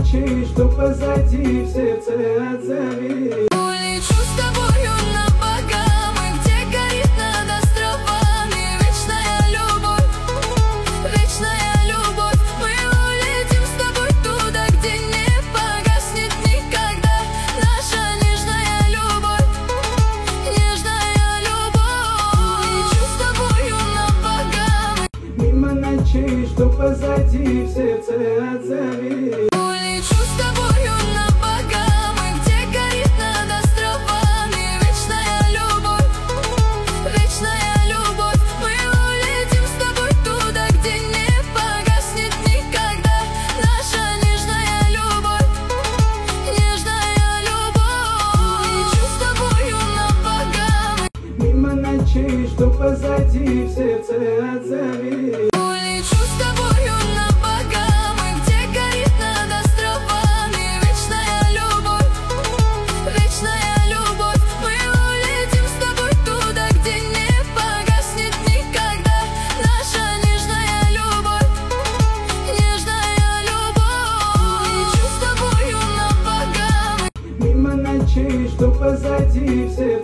ночей, что позади, в сердце отзови. Улечу с тобою на Багамы, где горит над островами вечная любовь, вечная любовь. Мы улетим с тобой туда, где не погаснет никогда наша нежная любовь, нежная любовь. Улечу с тобою на Багамы, Мимо ночей, что позади, в сердце отзови. улечу с тобою на Багамы, где горит над островами вечная любовь, вечная любовь. Мы улетим с тобой туда, где не погаснет никогда наша нежная любовь, нежная любовь. Улечу с тобою на Багамы, Мимо ночей, что позади, в сердце отзови. улечу с тобою на Багамы, где горит над островами вечная любовь, вечная любовь. Мы улетим с тобой туда, где не погаснет никогда наша нежная любовь, нежная любовь. Улечу с тобою на Багамы, Мимо ночей, что позади, в сердце